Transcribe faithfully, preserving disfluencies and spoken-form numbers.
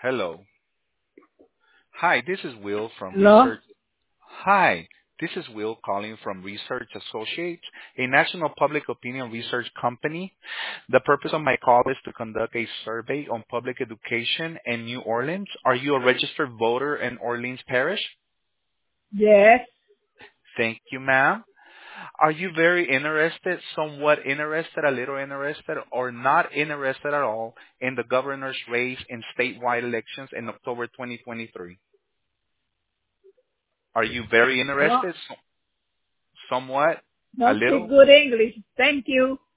Hello. Hi, this is Will from Hello? Research. Hi, this is Will calling from Research Associates, a national public opinion research company. The purpose of my call is to conduct a survey on public education in New Orleans. Are you a registered voter in Orleans Parish? Yes. Thank you, ma'am. Are you very interested, somewhat interested, a little interested, or not interested at all in the governor's race in statewide elections in October twenty twenty-three? Are you very No, interested? So- Somewhat? A don't speak little? good English. Thank you.